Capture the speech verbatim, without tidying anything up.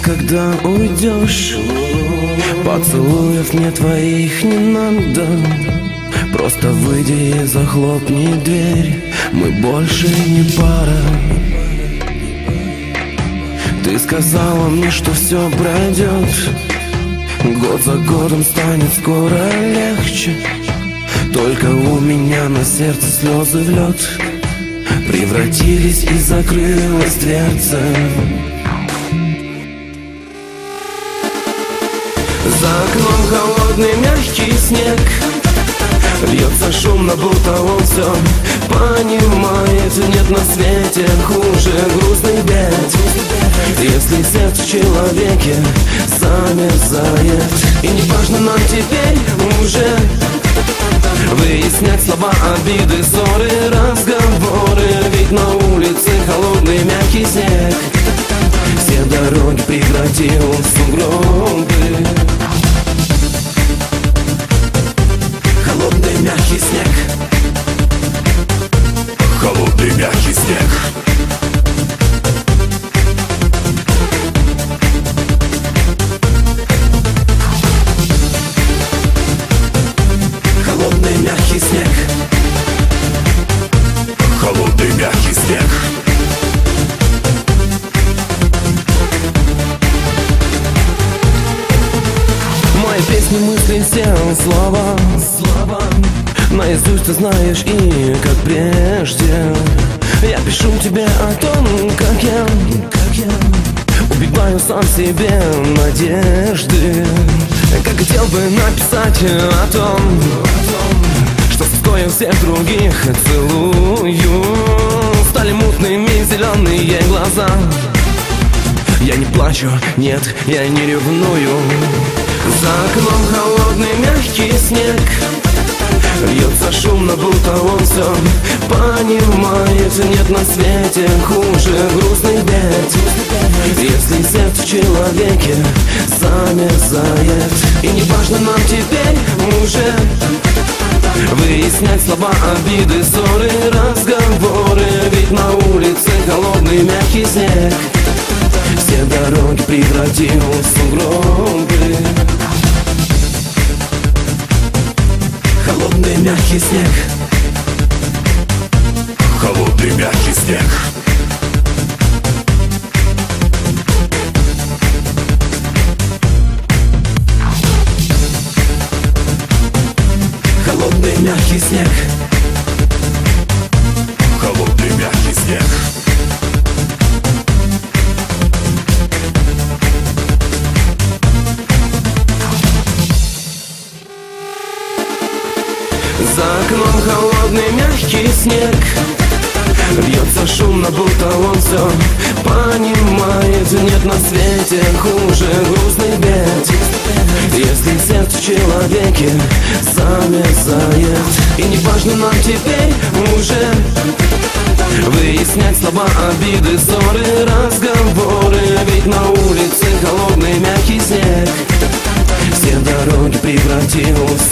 когда уйдешь. Поцелуев мне твоих не надо. Просто выйди и захлопни дверь. Мы больше не пара. Ты сказала мне, что все пройдет. Год за годом станет скоро легче. Только у меня на сердце слезы в лед превратились и закрылась дверца. За окном холодный мягкий снег. Льется шумно, будто он все понимает. Нет на свете хуже грустных бед, если сердце в человеке замерзает. И не важно нам теперь уже выяснять слова, обиды, ссоры, разговоры. Ведь на улице холодный мягкий снег все дороги превратил в сугробы. Холодный мягкий снег. Холодный мягкий снег. Холодный мягкий снег. Холодный мягкий снег. Мои песни, мысли, все слова, слова наизусть ты знаешь, и как прежде я пишу тебе о том, как я, как я убиваю сам себе надежды. Как хотел бы написать о том, что с тоской всех других целую. Стали мутными зеленые глаза. Я не плачу, нет, я не ревную. За окном холодный мягкий снег. Льется шумно, будто он все понимает. Нет на свете хуже грустных бед, если сердце в человеке замерзает. И не важно нам теперь уже выяснять слова, обиды, ссоры, разговоры. Ведь на улице холодный мягкий снег все дороги превратил в сугробы. Холодный мягкий снег. Холодный мягкий снег. Холодный мягкий снег. Холодный мягкий снег. За окном холодный мягкий снег. Льется шумно, будто он все понимает. Нет на свете хуже грустных бед, если сердце в человеке замерзает. И не важно нам теперь уже выяснять слова, обиды, ссоры, разговоры. Ведь на улице холодный мягкий снег все дороги превратил в